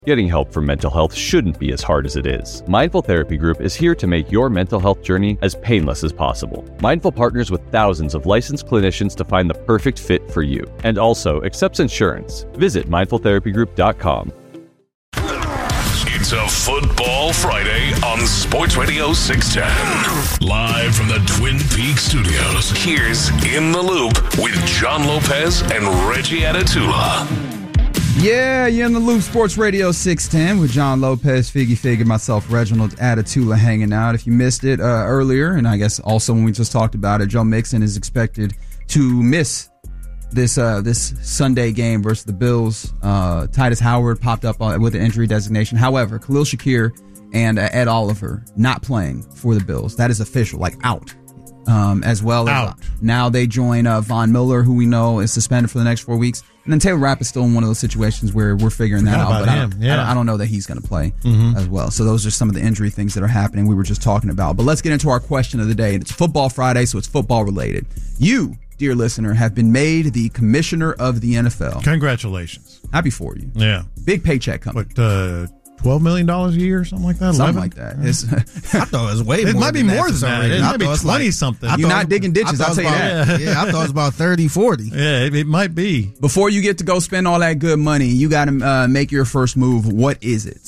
Getting help for mental health shouldn't be as hard as it is. Mindful Therapy Group is here to make your mental health journey as painless as possible. Mindful partners with thousands of licensed clinicians to find the perfect fit for you, and also accepts insurance. Visit mindfultherapygroup.com. It's a Football Friday on Sports Radio 610. Live from the Twin Peaks studios, here's In the Loop with John Lopez and Reggie Atatula. Yeah, you're in the Loop, Sports Radio 610 with John Lopez, Figgy Fig, and myself, Reginald Atatula, hanging out. If you missed it earlier, and I guess also when we just talked about it, Joe Mixon is expected to miss this Sunday game versus the Bills. Titus Howard popped up with an injury designation. However, Khalil Shakir and Ed Oliver not playing for the Bills. That is official, like out. As well as now they join Von Miller, who we know is suspended for the next 4 weeks. And then Taylor Rapp is still in one of those situations where we're figuring that out. But I don't know that he's going to play as well. So those are some of the injury things that are happening we were just talking about. But let's get into our question of the day. It's Football Friday, so it's football related. You, dear listener, have been made the commissioner of the NFL. Congratulations. Happy for you. Yeah. Big paycheck coming. What, $12 million a year, something like that? Something like that. I thought it was way more. It might be more than that. It might be 20-something. You're not digging ditches, I'll tell you that. Yeah, I thought it was about 30, 40. Yeah, it might be. Before you get to go spend all that good money, you got to make your first move. What is it?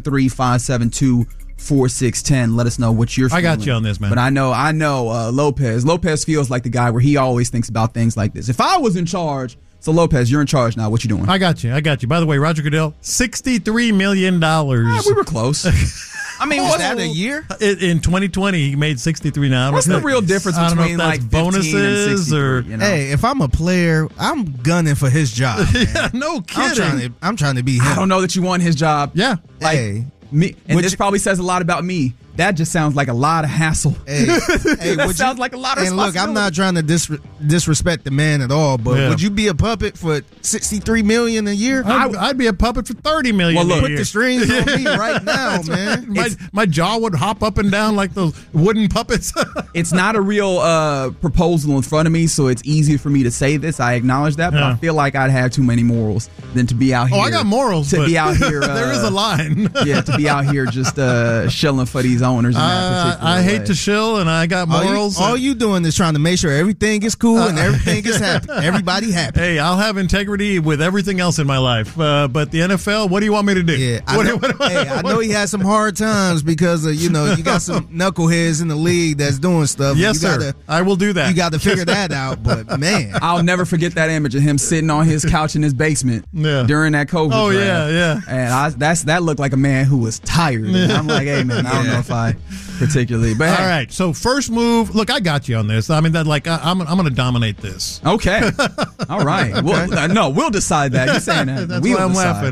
713-572-4610. Let us know what you're feeling. I got you on this, man. But I know Lopez. Lopez feels like the guy where he always thinks about things like this. If I was in charge... So, Lopez, you're in charge now. What you doing? I got you. By the way, Roger Goodell, $63 million. We were close. I mean, was that a year? In 2020, he made 63 now. What's the real difference between like bonuses or? You know? Hey, if I'm a player, I'm gunning for his job. Yeah, no kidding. I'm trying to be him. I don't know that you want his job. Yeah. Like me, and this probably says a lot about me. That just sounds like a lot of hassle. That sounds like a lot of responsibility. And look, I'm not trying to disrespect the man at all, but would you be a puppet for $63 million a year? I'd be a puppet for $30 million. Well, look, a year. put the strings on me right now, man. My jaw would hop up and down like those wooden puppets. It's not a real proposal in front of me, so it's easy for me to say this. I acknowledge that, but I feel like I'd have too many morals than to be out here. Oh, I got morals. To be out here, there is a line. Yeah, to be out here just shilling for these owners. In that particular I hate way. to shill, and I got morals. All you doing is trying to make sure everything is cool and everything is happy. Everybody happy. Hey, I'll have integrity with everything else in my life. But the NFL, what do you want me to do? Yeah, I know he had some hard times because you got some knuckleheads in the league that's doing stuff. Yes, sir. I will do that. You got to figure that out. But man, I'll never forget that image of him sitting on his couch in his basement during that COVID draft. yeah. And that looked like a man who was tired. And I'm like, hey man, I don't know if I particularly. But all right, so first move. Look, I got you on this. I mean, that I'm going to dominate this. Okay, all right. We'll decide that. You're saying that. That's why I'm laughing.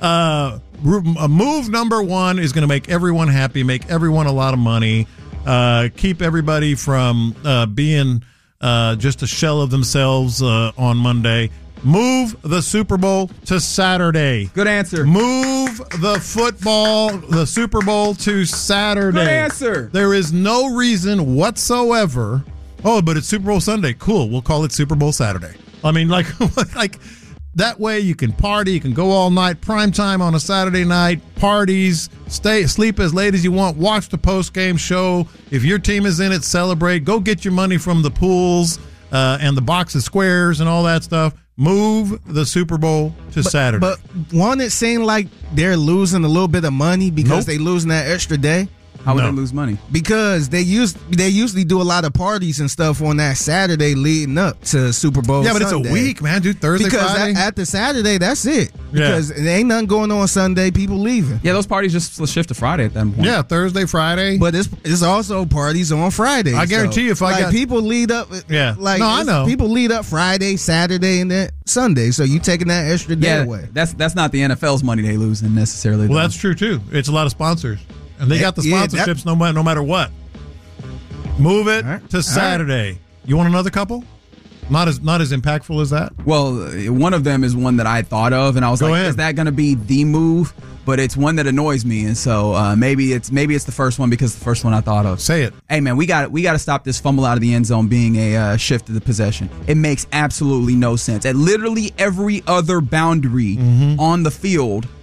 Move number one is going to make everyone happy, make everyone a lot of money, keep everybody from being just a shell of themselves on Monday. Move the Super Bowl to Saturday. Good answer. Move the Super Bowl to Saturday. Good answer. There is no reason whatsoever. Oh, but it's Super Bowl Sunday. Cool. We'll call it Super Bowl Saturday. I mean, like that way you can party. You can go all night. Prime time on a Saturday night. Parties. Sleep as late as you want. Watch the post-game show. If your team is in it, celebrate. Go get your money from the pools and the box of squares and all that stuff. Move the Super Bowl to Saturday. But won't it seem like they're losing a little bit of money because they losing that extra day? How would they lose money? Because they usually do a lot of parties and stuff on that Saturday leading up to Super Bowl. Yeah, but Sunday. it's a week, man, dude. Thursday, Friday. Because after Saturday, that's it. Because there ain't nothing going on Sunday. People leaving. Yeah, those parties just shift to Friday at that point. Yeah, Thursday, Friday. But it's also parties on Friday. I guarantee you, if I got people lead up. Yeah, I know people lead up Friday, Saturday, and then Sunday. So you taking that extra day away. That's not the NFL's money they losing necessarily. Well, that's true too. It's a lot of sponsors. And they got the sponsorships no matter what. Move it to Saturday. Right. You want another couple? Not as impactful as that? Well, one of them is one that I thought of, and I was is that going to be the move? But it's one that annoys me, and so maybe it's the first one because it's the first one I thought of. Say it. Hey man, we got to stop this fumble out of the end zone being a shift of the possession. It makes absolutely no sense. At literally every other boundary on the field,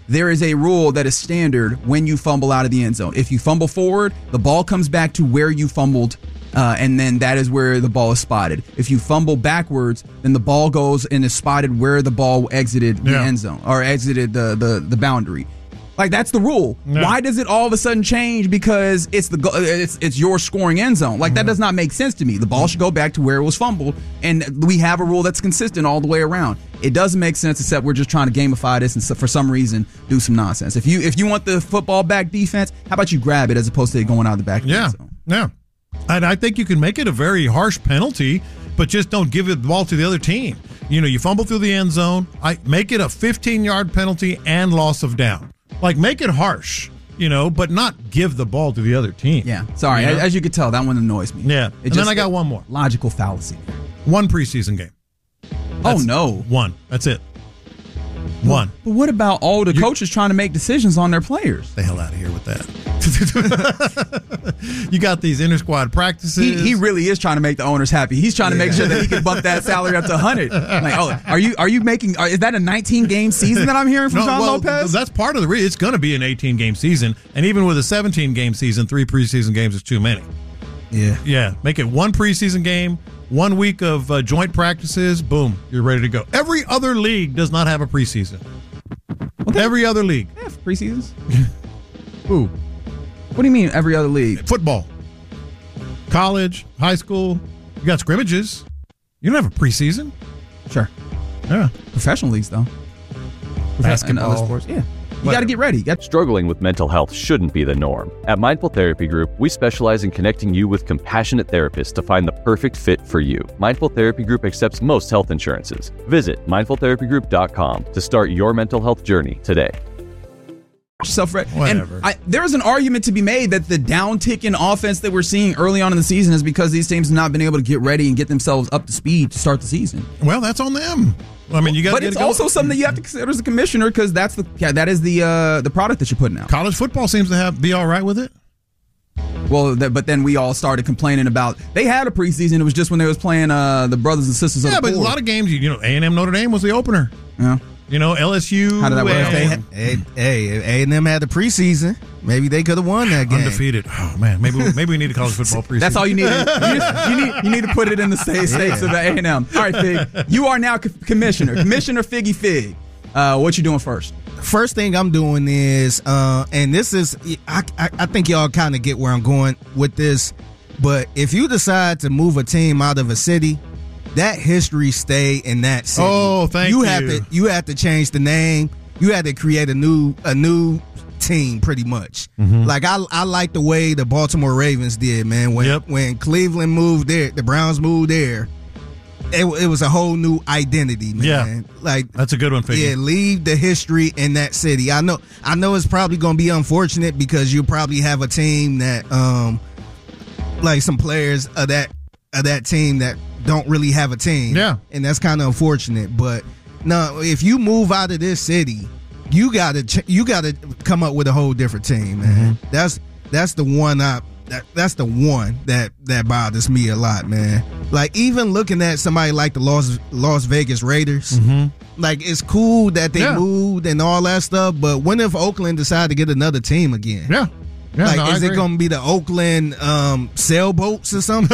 there is a rule that is standard when you fumble out of the end zone. If you fumble forward, the ball comes back to where you fumbled, and then that is where the ball is spotted. If you fumble backwards, then the ball goes and is spotted where the ball exited the end zone or exited the boundary. Like, that's the rule. Yeah. Why does it all of a sudden change because it's your scoring end zone? Like, that does not make sense to me. The ball should go back to where it was fumbled, and we have a rule that's consistent all the way around. It doesn't make sense, except we're just trying to gamify this and for some reason do some nonsense. If you want the football back defense, how about you grab it as opposed to it going out the back of the end zone? Yeah. And I think you can make it a very harsh penalty, but just don't give the ball to the other team. You fumble through the end zone. Make it a 15-yard penalty and loss of down. Like, make it harsh, but not give the ball to the other team. Yeah. Sorry. As you could tell, that one annoys me. Yeah. And then I got one more. Logical fallacy. One preseason game. No. One. That's it. One. But what about all the coaches trying to make decisions on their players? Stay the hell out of here with that. You got these inter-squad practices. He really is trying to make the owners happy. He's trying to make sure that he can bump that salary up to 100. Like, are you making? Is that a 19-game season that I'm hearing from John Lopez? That's part of the reason. It's going to be an 18-game season, and even with a 17-game season, 3 preseason games is too many. Yeah. Make it one preseason game, 1 week of joint practices. Boom, you're ready to go. Every other league does not have a preseason. Every other league. They have preseasons. Who? What do you mean every other league? Football, college, high school. You got scrimmages. You don't have a preseason. Sure. Yeah. Professional leagues, though. Basketball. And other sports. Yeah. You got to get ready. Struggling with mental health shouldn't be the norm. At Mindful Therapy Group, we specialize in connecting you with compassionate therapists to find the perfect fit for you. Mindful Therapy Group accepts most health insurances. Visit mindfultherapygroup.com to start your mental health journey today. And there's an argument to be made that the downtick in offense that we're seeing early on in the season is because these teams have not been able to get ready and get themselves up to speed to start the season. Well, that's on them. I mean, you got. But it's also something that you have to consider as a commissioner because that is the product that you're putting out. College football seems to be all right with it. Well, but then we all started complaining about they had a preseason. It was just when they was playing the brothers and sisters. Yeah, but a lot of games, A&M Notre Dame was the opener. Yeah. LSU. How did that work? A&M had the preseason. Maybe they could have won that game. Undefeated. Oh man, maybe we need a college football preseason. That's all you need. You need to put it in the stakes of A&M. All right, Fig. You are now Commissioner Figgy Fig. What you doing first? First thing I'm doing is, and this is, I think y'all kind of get where I'm going with this. But if you decide to move a team out of a city, that history stay in that city. Oh, thank you. You have to change the name. You had to create a new team, pretty much. Mm-hmm. Like I like the way the Baltimore Ravens did, man. When Cleveland moved there, the Browns moved there. It was a whole new identity, man. Yeah, like that's a good one. Yeah, leave the history in that city. I know it's probably going to be unfortunate because you probably have a team that, like some players of that team that don't really have a team. Yeah, and that's kind of unfortunate. But no, if you move out of this city, you gotta come up with a whole different team, man. Mm-hmm. That's the one That's the one that bothers me a lot, man. Like, even looking at somebody like the Las Vegas Raiders, like, it's cool that they moved and all that stuff, but when if Oakland decide to get another team again? Yeah, like, is it going to be the Oakland sailboats or something?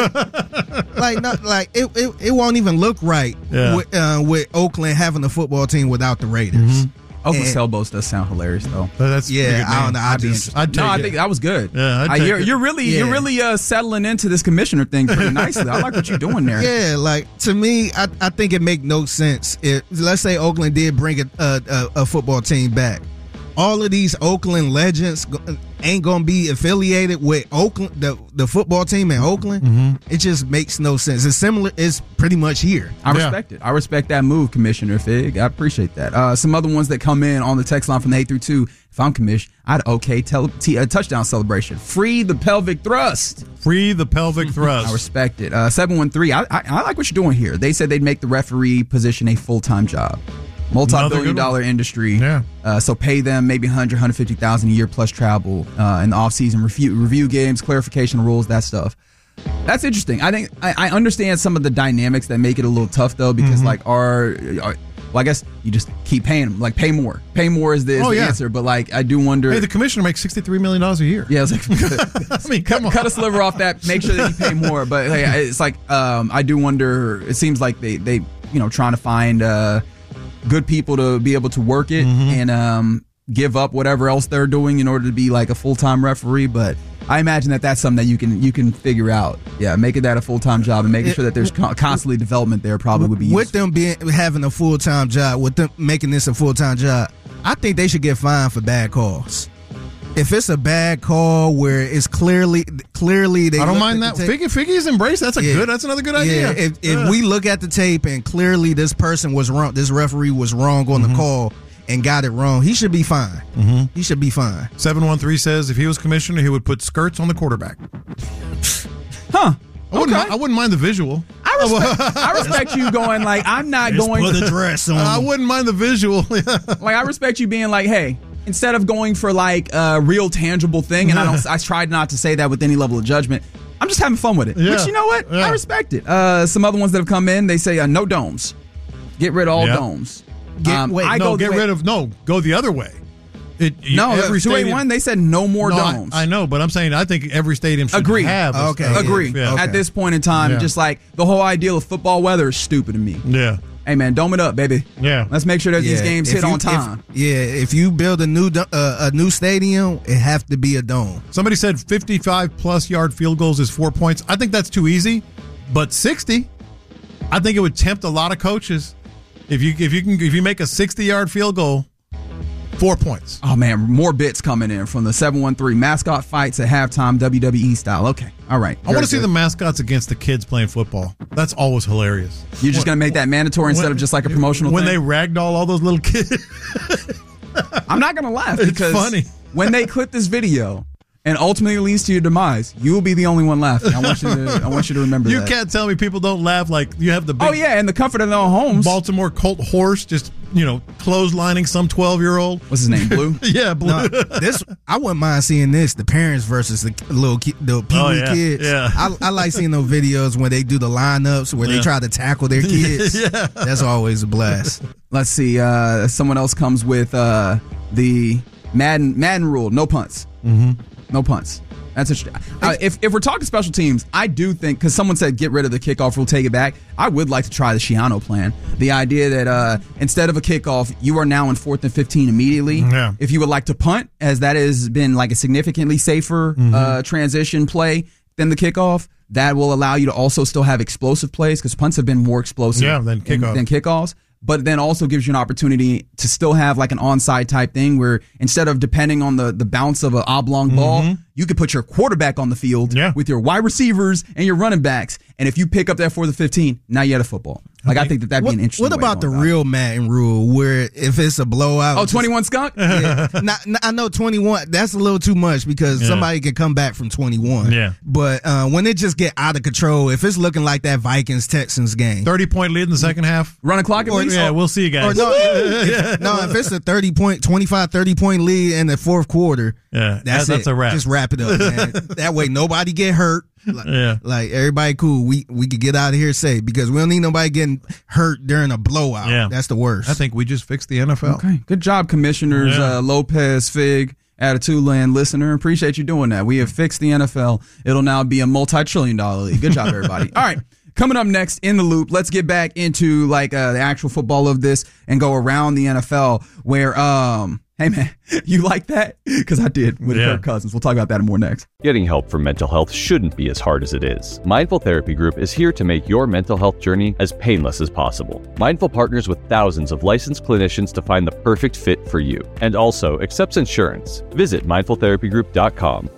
It won't even look right with Oakland having a football team without the Raiders. Oakland sailboats does sound hilarious, though. That's I don't know. I think that was good. Yeah, you're really settling into this commissioner thing pretty nicely. I like what you're doing there. Yeah, like, to me, I think it make no sense if, let's say, Oakland did bring a football team back. All of these Oakland legends ain't gonna be affiliated with Oakland, the football team in Oakland. It just makes no sense. It's similar. It's pretty much here. I respect it. I respect that move, Commissioner Fig. I appreciate that. Some other ones that come in on the text line from the 832. If I'm commish, I'd a touchdown celebration. Free the pelvic thrust. Free the pelvic thrust. I respect it. 713. I like what you're doing here. They said they'd make the referee position a full-time job. Multi-billion-dollar industry. Yeah. So pay them maybe $100,000, $150,000 a year plus travel in the off-season, review games, clarification of rules, that stuff. That's interesting. I think I understand some of the dynamics that make it a little tough, though, because like well, I guess you just keep paying them. Like, pay more. Pay more is the answer. But, like, I do wonder. Hey, the commissioner makes $63 million a year. Yeah, it's like, I mean, come on. Cut a sliver off that. Make sure that you pay more. But, hey, it's like, I do wonder. It seems like they trying to find good people to be able to work it and give up whatever else they're doing in order to be like a full-time referee. But I imagine that that's something that you can figure out. Yeah, making that a full-time job and making sure that there's constantly development there probably would be useful. With them having a full-time job, with them making this a full-time job, I think they should get fined for bad calls. If it's a bad call where it's clearly they, I don't mind that. Figgy's embrace. That's another good idea. If we look at the tape and clearly this person was wrong, this referee was wrong on the call and got it wrong, he should be fined. He should be fined. 713 says if he was commissioner, he would put skirts on the quarterback. Huh? I wouldn't mind the visual. I respect you going like, I'm not going to put a dress on. I wouldn't mind the visual. Like, I respect you being like, hey, instead of going for like a real tangible thing, and I tried not to say that with any level of judgment, I'm just having fun with it. Which, you know what? I respect it. Some other ones that have come in, they say no domes. Get rid of all domes. Go the other way. Every 281, they said no more domes. I know, but I'm saying I think every stadium should have. Agree. At this point in time, just like the whole idea of football weather is stupid to me. Yeah. Hey, man, dome it up, baby. Yeah. Let's make sure that these games hit on time. If you build a new stadium, it have to be a dome. Somebody said 55-plus yard field goals is 4 points. I think that's too easy, but 60, I think it would tempt a lot of coaches. If you make a 60-yard field goal, 4 points. Oh, man, more bits coming in from the 713 mascot fights at halftime, WWE style. Okay, all right. I want to see the mascots against the kids playing football. That's always hilarious. You're just going to make that mandatory instead of just like a promotional when thing? When they ragdoll all those little kids. I'm not going to laugh because it's funny. When they clip this video and ultimately leads to your demise, you will be the only one laughing. I want you to remember that. You can't tell me people don't laugh like you have the big in the comfort of their own homes. Baltimore Colt horse just, clotheslining some 12-year-old. What's his name, Blue? Yeah, Blue. No, I wouldn't mind seeing this, the parents versus the Pee-wee kids. Yeah. I like seeing those videos when they do the lineups where they try to tackle their kids. Yeah. That's always a blast. Let's see. Someone else comes with the Madden rule, no punts. No punts. That's interesting. If we're talking special teams, I do think, because someone said get rid of the kickoff rule, take it back. I would like to try the Schiano plan. The idea that instead of a kickoff, you are now in 4th and 15 immediately. Yeah. If you would like to punt, as that has been like a significantly safer transition play than the kickoff, that will allow you to also still have explosive plays, because punts have been more explosive than kickoffs. But then also gives you an opportunity to still have like an onside type thing where instead of depending on the bounce of an oblong ball, you could put your quarterback on the field with your wide receivers and your running backs. And if you pick up that 4th and 15, now you had a football. Like, I think that'd be an interesting What about the real Madden rule where if it's a blowout? Oh, 21 skunk? Yeah. I know 21, that's a little too much because somebody could come back from 21. Yeah. But when it just get out of control, if it's looking like that Vikings-Texans game. 30-point lead in the second half. Run a clock at least? Yeah, we'll see you guys. If it's a 30-point lead in the fourth quarter, that's a wrap. Just wrap it up, man. That way nobody get hurt. Like everybody cool. We could get out of here safe because we don't need nobody getting hurt during a blowout. Yeah. That's the worst. I think we just fixed the NFL. Okay. Good job, Commissioners Lopez, Fig, Attitude listener. Appreciate you doing that. We have fixed the NFL. It'll now be a multi-trillion-dollar league. Good job, everybody. All right. Coming up next in the loop, let's get back into like the actual football of this and go around the NFL where hey, man, you like that? Because I did with Kirk Cousins. We'll talk about that more next. Getting help for mental health shouldn't be as hard as it is. Mindful Therapy Group is here to make your mental health journey as painless as possible. Mindful partners with thousands of licensed clinicians to find the perfect fit for you and also accepts insurance. Visit mindfultherapygroup.com